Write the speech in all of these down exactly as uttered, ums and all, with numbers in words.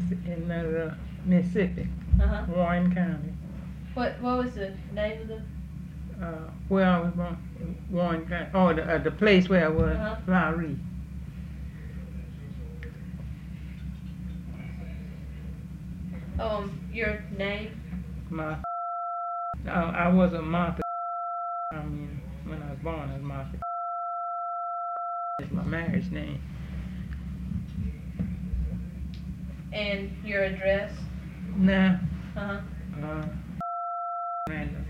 in uh, Mississippi, Uh-huh. Warren County. What What was the name of the? Uh, where I was born, Warren County. Oh, the, uh, the place where I was, Uh-huh. Flowery. Um, your name? Martha. Uh, I was a Martha. I mean, when I was born, I was Martha. It's my marriage name. And your address? Nah. Uh-huh. Uh, random.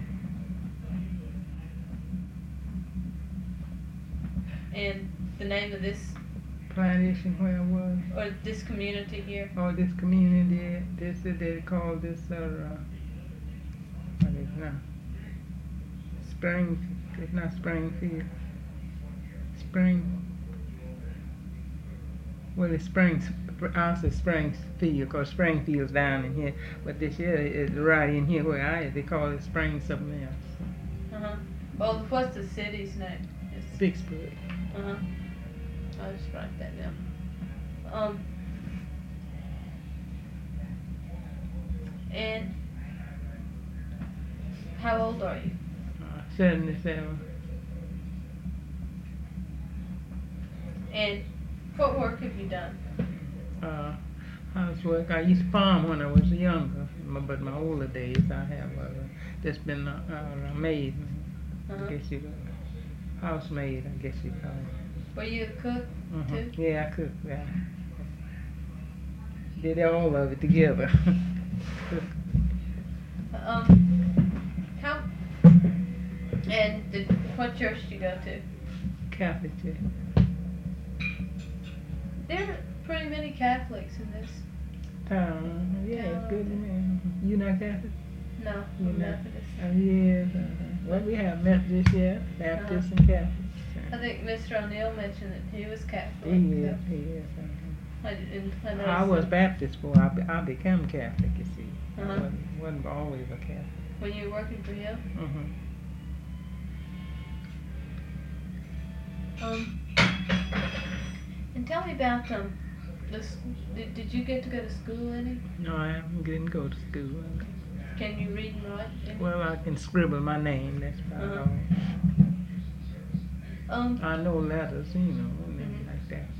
And the name of this, Plantation where I was. or this community here? Oh, this community, this is they call this uh, uh what is it now? Spring. It's not Springfield. Spring. Well, it's Springs. I say Springfield because Springfield's down in here, but this here is right in here where I is. They call it Spring something else. Uh-huh. Well, what's the city's name? It's, Vicksburg. uh-huh. I'll just write that down. Um, and how old are you? Uh, Seventy-seven. And what work have you done? Uh, housework. I used to farm when I was younger, m- but my older days I have uh, just been a, uh, a maid. Uh-huh. I guess you uh, housemaid. I guess you call it. Were you a cook Mhm. too? Yeah, I cooked. Yeah. Did all of it together. Um, how, and did, what church did you go to? Catholic church. There are pretty many Catholics in this. Town. Yeah, it's good. Man. You not Catholic? No, You I'm not? Methodist. Oh, yes. Uh-huh. Well, we have Methodist here, Baptist and Catholic. I think Mister O'Neill mentioned that he was Catholic. He is. so He is. Uh-huh. I, didn't, I, I noticed was that Baptist before I, be, I became Catholic, you see. Uh-huh. I wasn't, wasn't always a Catholic. when you were working for him. Mm-hmm. Um, and tell me about um, this. Did, did you get to go to school any? No, I didn't go to school. Can you read and write? Any? Well, I can scribble my name, that's about Uh-huh. all. Um, I know letters, you know, and Mhm. things like that.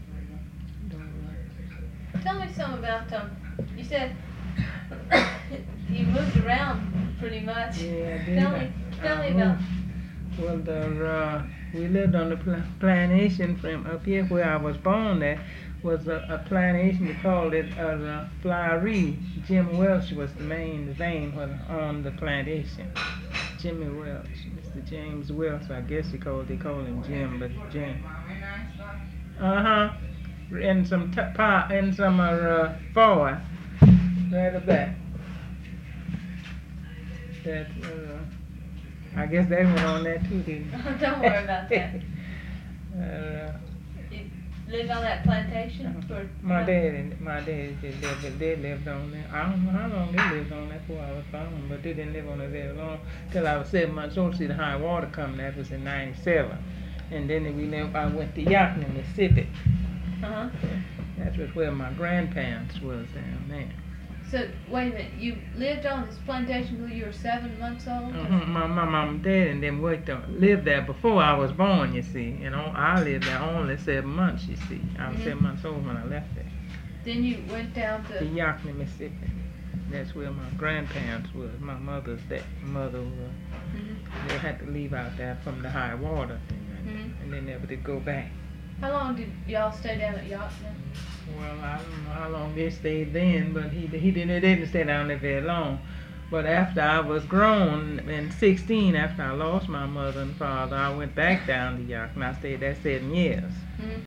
Don't tell me some about um. You said you moved around pretty much. Yeah, I did. Tell me, I- tell I me about. moved. Well, the, uh, we lived on the pl- plantation from up here where I was born. There was a, a plantation. They called it uh, the Flowery. Jim Welch was the main thing on the plantation. Jimmy Welch, Mister James Welch. I guess he called they called him Jim, but Jim. Uh huh. And some t- pie and some uh, foil right up there. That. Uh, I guess they went on that too, didn't they? Don't worry about that. uh, You lived on that plantation for. my dad and my dad they lived, they lived on there. I don't know how long they lived on that before I was born, but they didn't live on it very long. Till I was seven months old. See the high water coming. That was in ninety-seven, and then we lived. I went to Yakima, Mississippi. Uh huh. That was where my grandparents was down there. So wait a minute, you lived on this plantation until you were seven months old? Mhm. My, my mom and dad and them worked on, lived there before I was born, you see. And on, I lived there only seven months, you see. I was Mhm. seven months old when I left there. Then you went down To to. Yakima, Mississippi. That's where my grandparents was. My mother's that mother was. Mhm. They had to leave out there from the high water thing, Mhm. and they never did go back. How long did y'all stay down at Yakima? Well, I don't know how long they stayed then, but he he didn't they didn't stay down there very long. But after I was grown, in sixteen, after I lost my mother and father, I went back down to Yakima. I stayed there seven years. Mhm.